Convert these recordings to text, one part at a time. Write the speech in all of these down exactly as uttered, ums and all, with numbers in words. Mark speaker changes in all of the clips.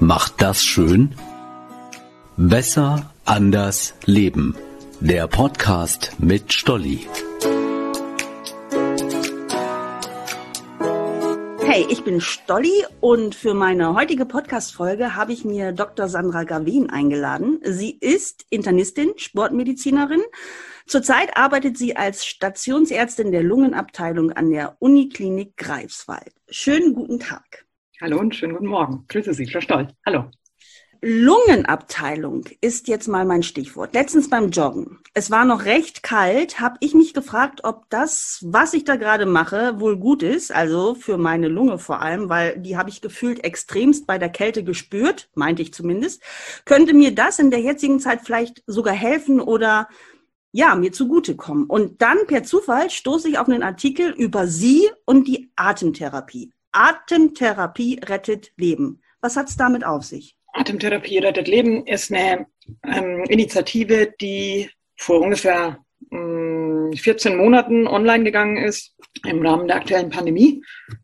Speaker 1: macht das schön? Besser, anders, leben. Der Podcast mit Stolli.
Speaker 2: Hey, ich bin Stolli und für meine heutige Podcast-Folge habe ich mir Doktor Sandra Gawin eingeladen. Sie ist Internistin, Sportmedizinerin. Zurzeit arbeitet sie als Stationsärztin der Lungenabteilung an der Uniklinik Greifswald. Schönen guten Tag.
Speaker 3: Hallo und schönen guten Morgen. Grüße Sie, Frau Stoll. Hallo.
Speaker 2: Lungenabteilung ist jetzt mal mein Stichwort. Letztens beim Joggen. Es war noch recht kalt, habe ich mich gefragt, ob das, was ich da gerade mache, wohl gut ist. Also für meine Lunge vor allem, weil die habe ich gefühlt extremst bei der Kälte gespürt, meinte ich zumindest. Könnte mir das in der jetzigen Zeit vielleicht sogar helfen oder ja, mir zugutekommen? Und dann per Zufall stoße ich auf einen Artikel über Sie und die Atemtherapie. Atemtherapie rettet Leben. Was hat es damit auf sich?
Speaker 3: Atemtherapie rettet Leben ist eine ähm, Initiative, die vor ungefähr ähm, vierzehn Monaten online gegangen ist im Rahmen der aktuellen Pandemie.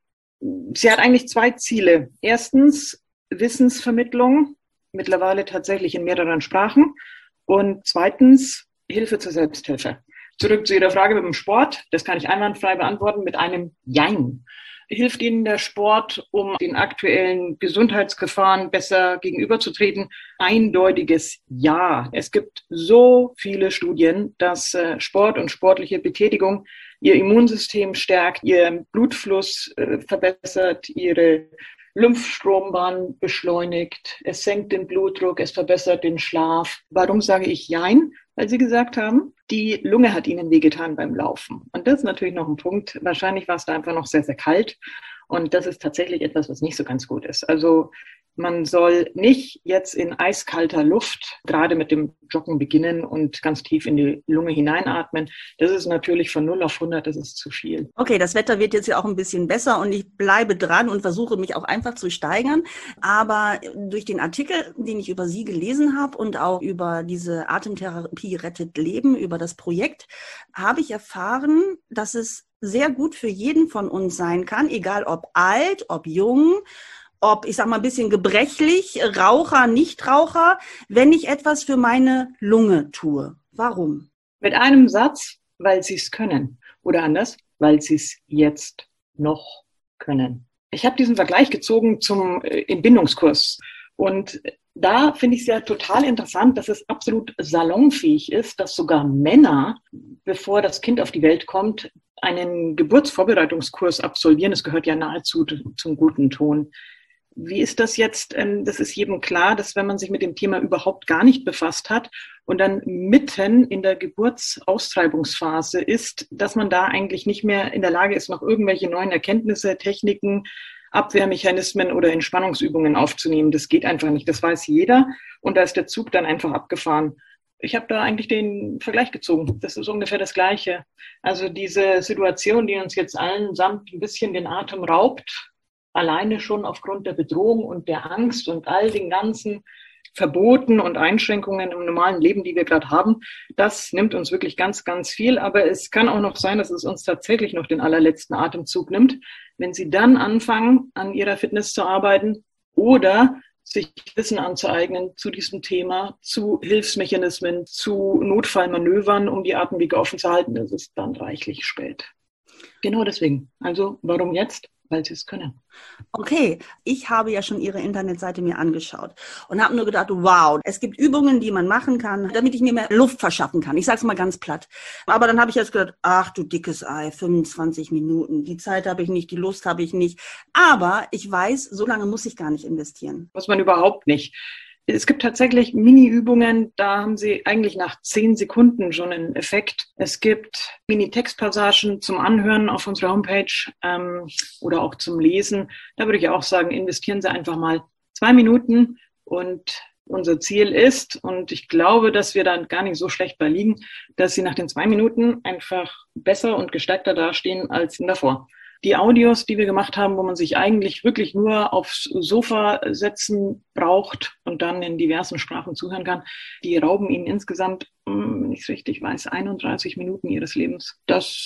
Speaker 3: Sie hat eigentlich zwei Ziele. Erstens Wissensvermittlung, mittlerweile tatsächlich in mehreren Sprachen. Und zweitens Hilfe zur Selbsthilfe. Zurück zu Ihrer Frage mit dem Sport. Das kann ich einwandfrei beantworten mit einem Jein. Hilft Ihnen der Sport, um den aktuellen Gesundheitsgefahren besser gegenüberzutreten? Eindeutiges Ja. Es gibt so viele Studien, dass Sport und sportliche Betätigung Ihr Immunsystem stärkt, Ihr Blutfluss verbessert, Ihre Lymphstrombahn beschleunigt, es senkt den Blutdruck, es verbessert den Schlaf. Warum sage ich Jein? Weil Sie gesagt haben, die Lunge hat Ihnen wehgetan beim Laufen. Und das ist natürlich noch ein Punkt. Wahrscheinlich war es da einfach noch sehr, sehr kalt. Und das ist tatsächlich etwas, was nicht so ganz gut ist. Also man soll nicht jetzt in eiskalter Luft gerade mit dem Joggen beginnen und ganz tief in die Lunge hineinatmen. Das ist natürlich von null auf hundert, das ist zu viel.
Speaker 2: Okay, das Wetter wird jetzt ja auch ein bisschen besser und ich bleibe dran und versuche mich auch einfach zu steigern. Aber durch den Artikel, den ich über Sie gelesen habe und auch über diese Atemtherapie rettet Leben, über das Projekt, habe ich erfahren, dass es sehr gut für jeden von uns sein kann, egal ob alt, ob jung, ob, ich sag mal, ein bisschen gebrechlich, Raucher, Nichtraucher, wenn ich etwas für meine Lunge tue. Warum?
Speaker 3: Mit einem Satz, weil Sie es können. Oder anders, weil Sie es jetzt noch können. Ich habe diesen Vergleich gezogen zum Entbindungskurs. Und da finde ich es ja total interessant, dass es absolut salonfähig ist, dass sogar Männer, bevor das Kind auf die Welt kommt, einen Geburtsvorbereitungskurs absolvieren. Das gehört ja nahezu zum guten Ton. Wie ist das jetzt? Das ist jedem klar, dass wenn man sich mit dem Thema überhaupt gar nicht befasst hat und dann mitten in der Geburtsaustreibungsphase ist, dass man da eigentlich nicht mehr in der Lage ist, noch irgendwelche neuen Erkenntnisse, Techniken, Abwehrmechanismen oder Entspannungsübungen aufzunehmen. Das geht einfach nicht. Das weiß jeder. Und da ist der Zug dann einfach abgefahren. Ich habe da eigentlich den Vergleich gezogen. Das ist ungefähr das Gleiche. Also diese Situation, die uns jetzt allen samt ein bisschen den Atem raubt, alleine schon aufgrund der Bedrohung und der Angst und all den ganzen Verboten und Einschränkungen im normalen Leben, die wir gerade haben, das nimmt uns wirklich ganz, ganz viel. Aber es kann auch noch sein, dass es uns tatsächlich noch den allerletzten Atemzug nimmt, wenn Sie dann anfangen, an Ihrer Fitness zu arbeiten oder sich Wissen anzueignen zu diesem Thema, zu Hilfsmechanismen, zu Notfallmanövern, um die Atemwege offen zu halten. Das ist dann reichlich spät. Genau deswegen. Also warum jetzt? Weil Sie es können.
Speaker 2: Okay, ich habe ja schon Ihre Internetseite mir angeschaut und habe nur gedacht, wow, es gibt Übungen, die man machen kann, damit ich mir mehr Luft verschaffen kann. Ich sage es mal ganz platt. Aber dann habe ich jetzt gedacht, ach du dickes Ei, fünfundzwanzig Minuten, die Zeit habe ich nicht, die Lust habe ich nicht. Aber ich weiß, so lange muss ich gar nicht investieren.
Speaker 3: Muss man überhaupt nicht. Es gibt tatsächlich Mini-Übungen, da haben Sie eigentlich nach zehn Sekunden schon einen Effekt. Es gibt Mini-Textpassagen zum Anhören auf unserer Homepage ähm, oder auch zum Lesen. Da würde ich auch sagen, investieren Sie einfach mal zwei Minuten und unser Ziel ist, und ich glaube, dass wir da gar nicht so schlecht bei liegen, dass Sie nach den zwei Minuten einfach besser und gestärkter dastehen als davor. Die Audios, die wir gemacht haben, wo man sich eigentlich wirklich nur aufs Sofa setzen braucht und dann in diversen Sprachen zuhören kann, die rauben Ihnen insgesamt, wenn ich es richtig weiß, einunddreißig Minuten Ihres Lebens. Das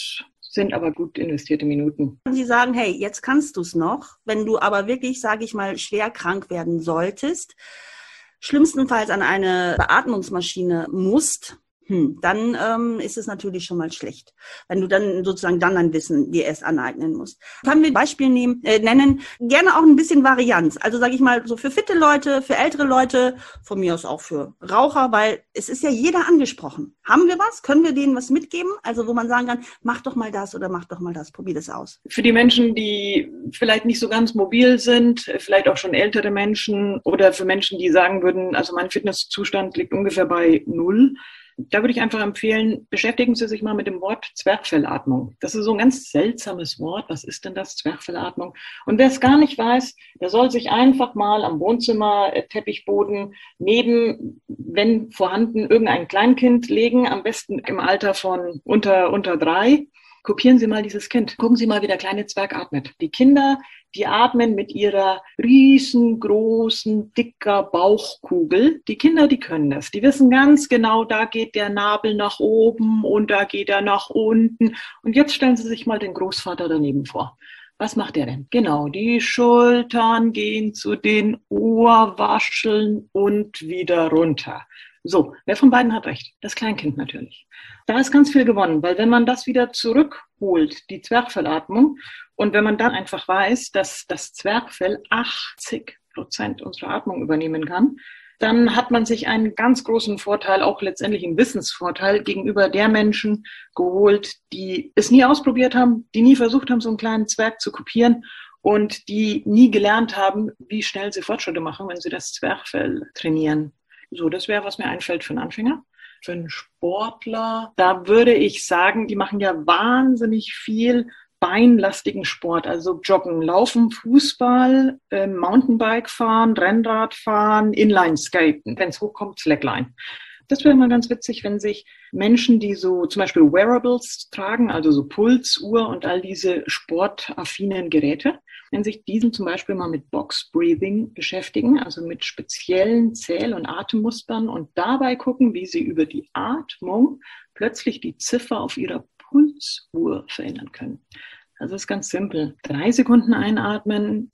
Speaker 3: sind aber gut investierte Minuten.
Speaker 2: Sie sagen, hey, jetzt kannst du es noch, wenn du aber wirklich, sage ich mal, schwer krank werden solltest, schlimmstenfalls an eine Beatmungsmaschine musst, hm, dann ähm, ist es natürlich schon mal schlecht, wenn du dann sozusagen dann ein Wissen dir erst aneignen musst. Können wir ein Beispiel nehmen, äh, nennen, gerne auch ein bisschen Varianz. Also sage ich mal, so für fitte Leute, für ältere Leute, von mir aus auch für Raucher, weil es ist ja jeder angesprochen. Haben wir was? Können wir denen was mitgeben? Also wo man sagen kann, mach doch mal das oder mach doch mal das, probier das aus.
Speaker 3: Für die Menschen, die vielleicht nicht so ganz mobil sind, vielleicht auch schon ältere Menschen oder für Menschen, die sagen würden, also mein Fitnesszustand liegt ungefähr bei null, da würde ich einfach empfehlen, beschäftigen Sie sich mal mit dem Wort Zwerchfellatmung. Das ist so ein ganz seltsames Wort. Was ist denn das, Zwerchfellatmung? Und wer es gar nicht weiß, der soll sich einfach mal am Wohnzimmer-Teppichboden neben, wenn vorhanden, irgendein Kleinkind legen, am besten im Alter von unter, unter drei. Kopieren Sie mal dieses Kind. Gucken Sie mal, wie der kleine Zwerg atmet. Die Kinder, die atmen mit ihrer riesengroßen, dicker Bauchkugel. Die Kinder, die können das. Die wissen ganz genau, da geht der Nabel nach oben und da geht er nach unten. Und jetzt stellen Sie sich mal den Großvater daneben vor. Was macht er denn? Genau, die Schultern gehen zu den Ohrwascheln und wieder runter. So, wer von beiden hat recht? Das Kleinkind natürlich. Da ist ganz viel gewonnen, weil wenn man das wieder zurückholt, die Zwerchfellatmung, und wenn man dann einfach weiß, dass das Zwerchfell achtzig Prozent unserer Atmung übernehmen kann, dann hat man sich einen ganz großen Vorteil, auch letztendlich einen Wissensvorteil gegenüber der Menschen geholt, die es nie ausprobiert haben, die nie versucht haben, so einen kleinen Zwerg zu kopieren und die nie gelernt haben, wie schnell sie Fortschritte machen, wenn sie das Zwerchfell trainieren. So, das wäre, was mir einfällt für einen Anfänger. Für einen Sportler, da würde ich sagen, die machen ja wahnsinnig viel beinlastigen Sport, also Joggen, Laufen, Fußball, äh, Mountainbike fahren, Rennrad fahren, Inline-Skaten, wenn es hochkommt, Slackline. Das wäre mal ganz witzig, wenn sich Menschen, die so zum Beispiel Wearables tragen, also so Pulsuhr und all diese sportaffinen Geräte, wenn sich diesen zum Beispiel mal mit Box Breathing beschäftigen, also mit speziellen Zähl- und Atemmustern und dabei gucken, wie sie über die Atmung plötzlich die Ziffer auf ihrer Pulsuhr verändern können. Also es ist ganz simpel. Drei Sekunden einatmen,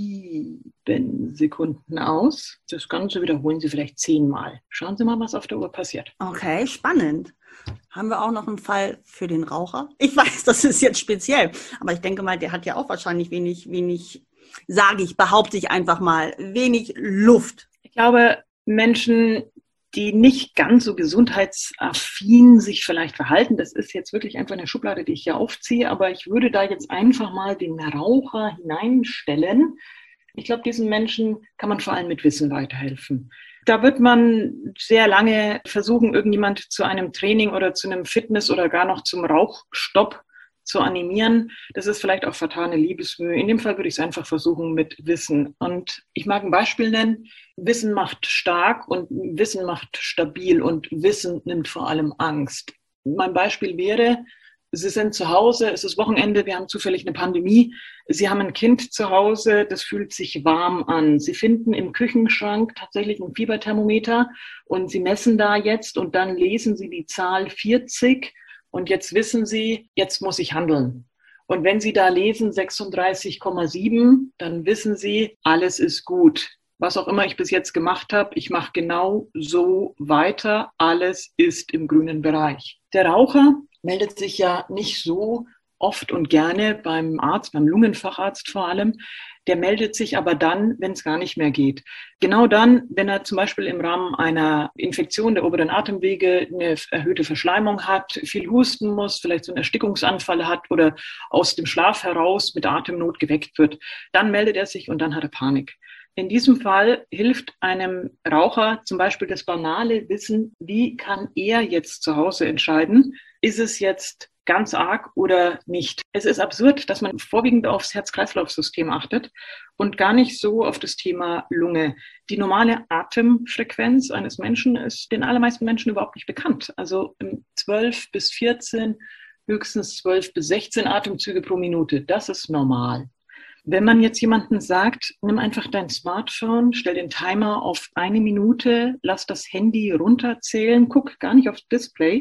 Speaker 3: sieben Sekunden aus. Das Ganze wiederholen Sie vielleicht zehnmal. Schauen Sie mal, was auf der Uhr passiert.
Speaker 2: Okay, spannend. Haben wir auch noch einen Fall für den Raucher? Ich weiß, das ist jetzt speziell, aber ich denke mal, der hat ja auch wahrscheinlich wenig, wenig, sage ich, behaupte ich einfach mal, wenig Luft.
Speaker 3: Ich glaube, Menschen, die nicht ganz so gesundheitsaffin sich vielleicht verhalten. Das ist jetzt wirklich einfach eine Schublade, die ich hier aufziehe, aber ich würde da jetzt einfach mal den Raucher hineinstellen. Ich glaube, diesen Menschen kann man vor allem mit Wissen weiterhelfen. Da wird man sehr lange versuchen, irgendjemand zu einem Training oder zu einem Fitness oder gar noch zum Rauchstopp zu animieren. Das ist vielleicht auch vertane Liebesmühe. In dem Fall würde ich es einfach versuchen mit Wissen. Und ich mag ein Beispiel nennen. Wissen macht stark und Wissen macht stabil und Wissen nimmt vor allem Angst. Mein Beispiel wäre, Sie sind zu Hause, es ist Wochenende, wir haben zufällig eine Pandemie. Sie haben ein Kind zu Hause, das fühlt sich warm an. Sie finden im Küchenschrank tatsächlich ein Fieberthermometer und Sie messen da jetzt und dann lesen Sie die Zahl vierzig. Und jetzt wissen Sie, jetzt muss ich handeln. Und wenn Sie da lesen sechsunddreißig Komma sieben, dann wissen Sie, alles ist gut. Was auch immer ich bis jetzt gemacht habe, ich mache genau so weiter. Alles ist im grünen Bereich. Der Raucher meldet sich ja nicht so oft und gerne beim Arzt, beim Lungenfacharzt vor allem. Der meldet sich aber dann, wenn es gar nicht mehr geht. Genau dann, wenn er zum Beispiel im Rahmen einer Infektion der oberen Atemwege eine erhöhte Verschleimung hat, viel husten muss, vielleicht so einen Erstickungsanfall hat oder aus dem Schlaf heraus mit Atemnot geweckt wird, dann meldet er sich und dann hat er Panik. In diesem Fall hilft einem Raucher zum Beispiel das banale Wissen, wie kann er jetzt zu Hause entscheiden, ist es jetzt ganz arg oder nicht. Es ist absurd, dass man vorwiegend aufs Herz-Kreislauf-System achtet und gar nicht so auf das Thema Lunge. Die normale Atemfrequenz eines Menschen ist den allermeisten Menschen überhaupt nicht bekannt. Also zwölf bis vierzehn, höchstens zwölf bis sechzehn Atemzüge pro Minute. Das ist normal. Wenn man jetzt jemanden sagt, nimm einfach dein Smartphone, stell den Timer auf eine Minute, lass das Handy runterzählen, guck gar nicht aufs Display,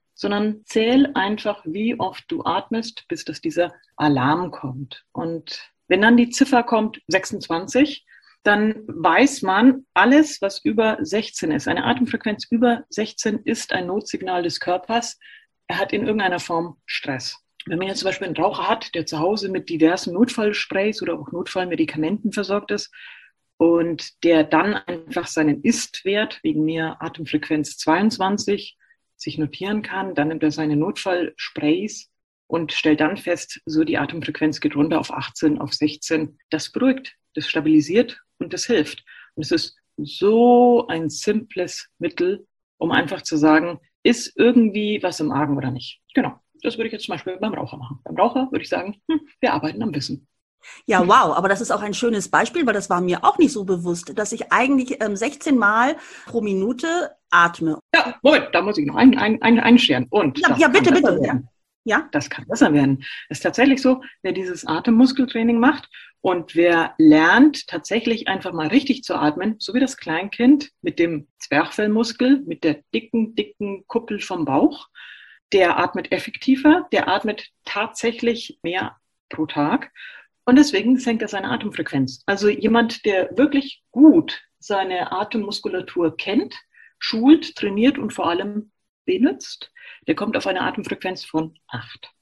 Speaker 3: sondern zähl einfach, wie oft du atmest, bis dass dieser Alarm kommt. Und wenn dann die Ziffer kommt, sechsundzwanzig, dann weiß man, alles, was über sechzehn ist, eine Atemfrequenz über sechzehn ist ein Notsignal des Körpers. Er hat in irgendeiner Form Stress. Wenn man jetzt zum Beispiel einen Raucher hat, der zu Hause mit diversen Notfallsprays oder auch Notfallmedikamenten versorgt ist und der dann einfach seinen Ist-Wert wegen mir Atemfrequenz zweiundzwanzig sich notieren kann, dann nimmt er seine Notfallsprays und stellt dann fest, so die Atemfrequenz geht runter auf achtzehn, auf sechzehn. Das beruhigt, das stabilisiert und das hilft. Und es ist so ein simples Mittel, um einfach zu sagen, ist irgendwie was im Argen oder nicht. Genau, das würde ich jetzt zum Beispiel beim Raucher machen. Beim Raucher würde ich sagen, hm, wir arbeiten am Wissen.
Speaker 2: Ja, wow, aber das ist auch ein schönes Beispiel, weil das war mir auch nicht so bewusst, dass ich eigentlich ähm, sechzehn Mal pro Minute atme.
Speaker 3: Ja, Moment, da muss ich noch ein, ein, ein, einscheren. Und
Speaker 2: ja, ja bitte, bitte. Ja. Ja?
Speaker 3: Das kann besser werden. Es ist tatsächlich so, wer dieses Atemmuskeltraining macht und wer lernt, tatsächlich einfach mal richtig zu atmen, so wie das Kleinkind mit dem Zwerchfellmuskel, mit der dicken, dicken Kuppel vom Bauch, der atmet effektiver, der atmet tatsächlich mehr pro Tag. Und deswegen senkt er seine Atemfrequenz. Also jemand, der wirklich gut seine Atemmuskulatur kennt, schult, trainiert und vor allem benutzt, der kommt auf eine Atemfrequenz von acht.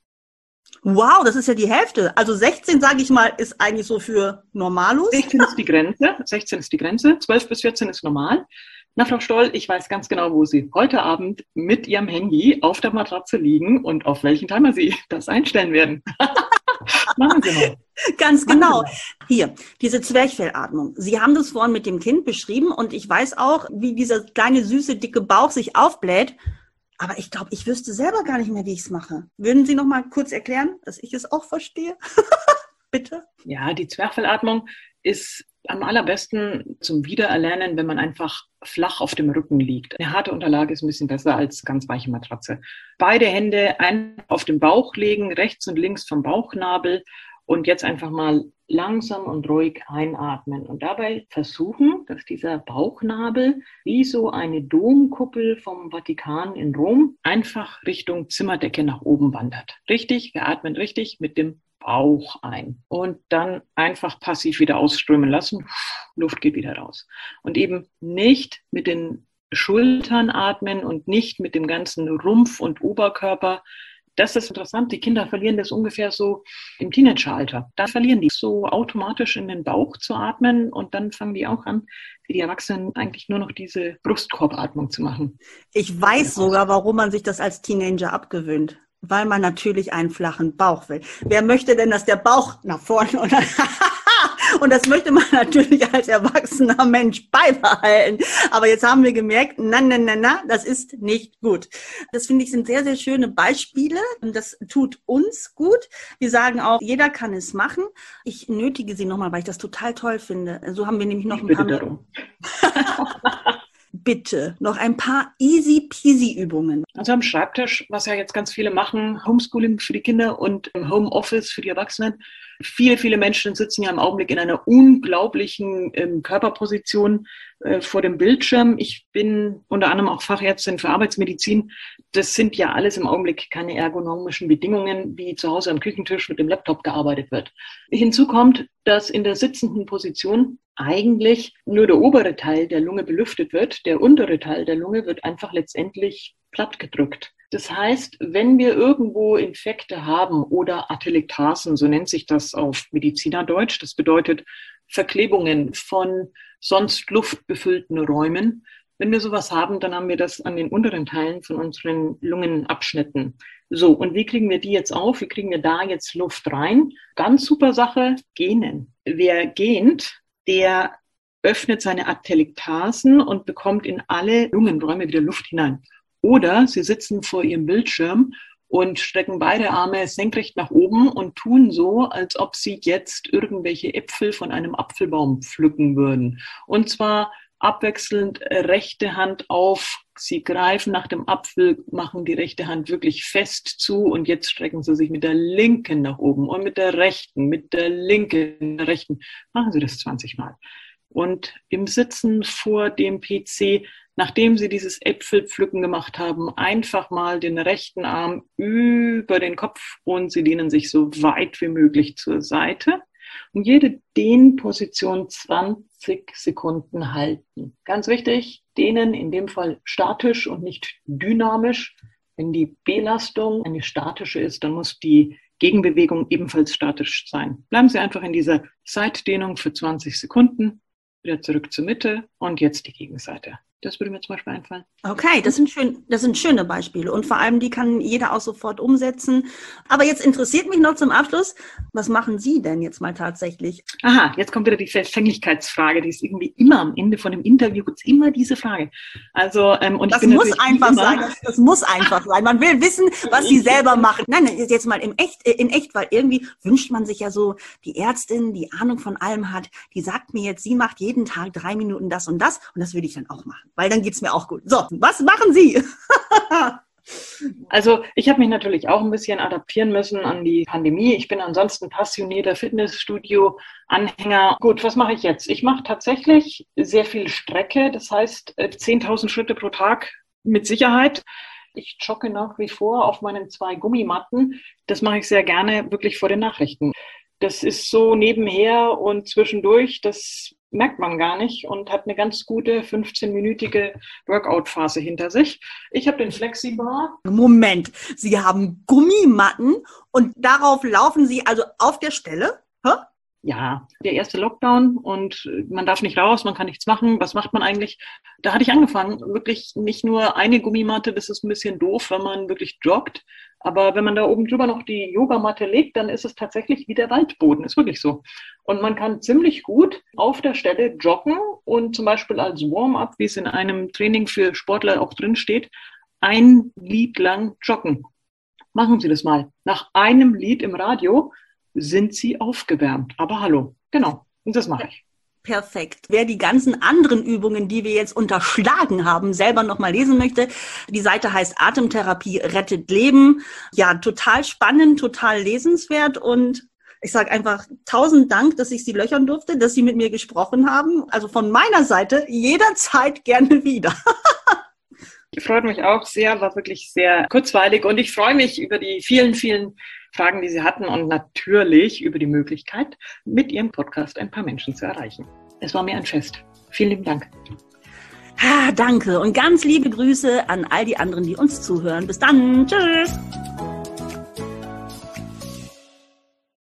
Speaker 2: Wow, das ist ja die Hälfte. Also sechzehn, sage ich mal, ist eigentlich so für Normalus.
Speaker 3: sechzehn ist die Grenze. sechzehn ist die Grenze. zwölf bis vierzehn ist normal. Na, Frau Stoll, ich weiß ganz genau, wo Sie heute Abend mit Ihrem Handy auf der Matratze liegen und auf welchen Timer Sie das einstellen werden. Machen Sie mal.
Speaker 2: Ganz genau. Hier, diese Zwerchfellatmung. Sie haben das vorhin mit dem Kind beschrieben und ich weiß auch, wie dieser kleine, süße, dicke Bauch sich aufbläht. Aber ich glaube, ich wüsste selber gar nicht mehr, wie ich es mache. Würden Sie noch mal kurz erklären, dass ich es auch verstehe? Bitte?
Speaker 3: Ja, die Zwerchfellatmung ist am allerbesten zum Wiedererlernen, wenn man einfach flach auf dem Rücken liegt. Eine harte Unterlage ist ein bisschen besser als ganz weiche Matratze. Beide Hände einfach auf den Bauch legen, rechts und links vom Bauchnabel und jetzt einfach mal langsam und ruhig einatmen und dabei versuchen, dass dieser Bauchnabel wie so eine Domkuppel vom Vatikan in Rom einfach Richtung Zimmerdecke nach oben wandert. Richtig, wir atmen richtig mit dem Bauch ein und dann einfach passiv wieder ausströmen lassen. Luft geht wieder raus. Und eben nicht mit den Schultern atmen und nicht mit dem ganzen Rumpf und Oberkörper. Das ist interessant. Die Kinder verlieren das ungefähr so im Teenageralter. Da verlieren die so automatisch in den Bauch zu atmen und dann fangen die auch an, wie die Erwachsenen eigentlich nur noch diese Brustkorbatmung zu machen.
Speaker 2: Ich weiß sogar, warum man sich das als Teenager abgewöhnt. Weil man natürlich einen flachen Bauch will. Wer möchte denn, dass der Bauch nach vorne und und das möchte man natürlich als erwachsener Mensch beibehalten. Aber jetzt haben wir gemerkt, na, na, na, na, das ist nicht gut. Das finde ich sind sehr, sehr schöne Beispiele und das tut uns gut. Wir sagen auch, jeder kann es machen. Ich nötige Sie nochmal, weil ich das total toll finde. So haben wir nämlich noch ein paar... Darum. Bitte, noch ein paar easy-peasy-Übungen.
Speaker 3: Also am Schreibtisch, was ja jetzt ganz viele machen, Homeschooling für die Kinder und Homeoffice für die Erwachsenen. Viele, viele Menschen sitzen ja im Augenblick in einer unglaublichen ähm, Körperposition äh, vor dem Bildschirm. Ich bin unter anderem auch Fachärztin für Arbeitsmedizin. Das sind ja alles im Augenblick keine ergonomischen Bedingungen, wie zu Hause am Küchentisch mit dem Laptop gearbeitet wird. Hinzu kommt, dass in der sitzenden Position eigentlich nur der obere Teil der Lunge belüftet wird. Der untere Teil der Lunge wird einfach letztendlich plattgedrückt. Das heißt, wenn wir irgendwo Infekte haben oder Atelektasen, so nennt sich das auf Medizinerdeutsch, das bedeutet Verklebungen von sonst luftbefüllten Räumen. Wenn wir sowas haben, dann haben wir das an den unteren Teilen von unseren Lungenabschnitten. So, und wie kriegen wir die jetzt auf? Wie kriegen wir da jetzt Luft rein? Ganz super Sache, gähnen. Wer gähnt, der öffnet seine Atelektasen und bekommt in alle Lungenräume wieder Luft hinein. Oder sie sitzen vor ihrem Bildschirm und strecken beide Arme senkrecht nach oben und tun so, als ob sie jetzt irgendwelche Äpfel von einem Apfelbaum pflücken würden. Und zwar abwechselnd rechte Hand auf, sie greifen nach dem Apfel, machen die rechte Hand wirklich fest zu und jetzt strecken sie sich mit der linken nach oben und mit der rechten, mit der linken, mit der rechten. Machen Sie das zwanzig Mal. und im Sitzen vor dem P C, nachdem Sie dieses Äpfelpflücken gemacht haben, einfach mal den rechten Arm über den Kopf und Sie lehnen sich so weit wie möglich zur Seite. Und jede Dehnposition zwanzig Sekunden halten. Ganz wichtig, dehnen in dem Fall statisch und nicht dynamisch. Wenn die Belastung eine statische ist, dann muss die Gegenbewegung ebenfalls statisch sein. Bleiben Sie einfach in dieser Seitdehnung für zwanzig Sekunden, wieder zurück zur Mitte und jetzt die Gegenseite. Das würde mir zum Beispiel einfallen.
Speaker 2: Okay, das sind schön, das sind schöne Beispiele und vor allem die kann jeder auch sofort umsetzen. Aber jetzt interessiert mich noch zum Abschluss, was machen Sie denn jetzt mal tatsächlich?
Speaker 3: Aha, jetzt kommt wieder die Verfänglichkeitsfrage, die ist irgendwie immer am Ende von dem Interview, gibt es immer diese Frage. Also ähm, und
Speaker 2: das
Speaker 3: ich bin
Speaker 2: muss einfach sein, das, das muss einfach sein. Man will wissen, was Sie selber machen. Nein, jetzt mal im echt, in echt, weil irgendwie wünscht man sich ja so, die Ärztin, die Ahnung von allem hat, die sagt mir jetzt, sie macht jeden Tag drei Minuten das und das und das würde ich dann auch machen. Weil dann geht's mir auch gut. So, was machen Sie?
Speaker 3: Also ich habe mich natürlich auch ein bisschen adaptieren müssen an die Pandemie. Ich bin ansonsten passionierter Fitnessstudio-Anhänger. Gut, was mache ich jetzt? Ich mache tatsächlich sehr viel Strecke, das heißt zehntausend Schritte pro Tag mit Sicherheit. Ich jogge nach wie vor auf meinen zwei Gummimatten. Das mache ich sehr gerne wirklich vor den Nachrichten. Das ist so nebenher und zwischendurch, das merkt man gar nicht und hat eine ganz gute fünfzehnminütige Workout-Phase hinter sich. Ich habe den Flexibar.
Speaker 2: Moment, Sie haben Gummimatten und darauf laufen Sie also auf der Stelle? Hä?
Speaker 3: Ja, der erste Lockdown und man darf nicht raus, man kann nichts machen. Was macht man eigentlich? Da hatte ich angefangen, wirklich nicht nur eine Gummimatte, das ist ein bisschen doof, wenn man wirklich joggt. Aber wenn man da oben drüber noch die Yogamatte legt, dann ist es tatsächlich wie der Waldboden. Ist wirklich so. Und man kann ziemlich gut auf der Stelle joggen und zum Beispiel als Warm-up, wie es in einem Training für Sportler auch drin steht, ein Lied lang joggen. Machen Sie das mal. Nach einem Lied im Radio sind Sie aufgewärmt. Aber hallo, genau. Und das mache ich.
Speaker 2: Perfekt. Wer die ganzen anderen Übungen, die wir jetzt unterschlagen haben, selber nochmal lesen möchte, die Seite heißt Atemtherapie rettet Leben. Ja, total spannend, total lesenswert und ich sage einfach tausend Dank, dass ich Sie löchern durfte, dass Sie mit mir gesprochen haben. Also von meiner Seite jederzeit gerne wieder.
Speaker 3: Freut mich auch sehr, war wirklich sehr kurzweilig und ich freue mich über die vielen, vielen Fragen, die Sie hatten und natürlich über die Möglichkeit, mit Ihrem Podcast ein paar Menschen zu erreichen. Es war mir ein Fest. Vielen lieben Dank.
Speaker 2: Ah, danke und ganz liebe Grüße an all die anderen, die uns zuhören. Bis dann. Tschüss.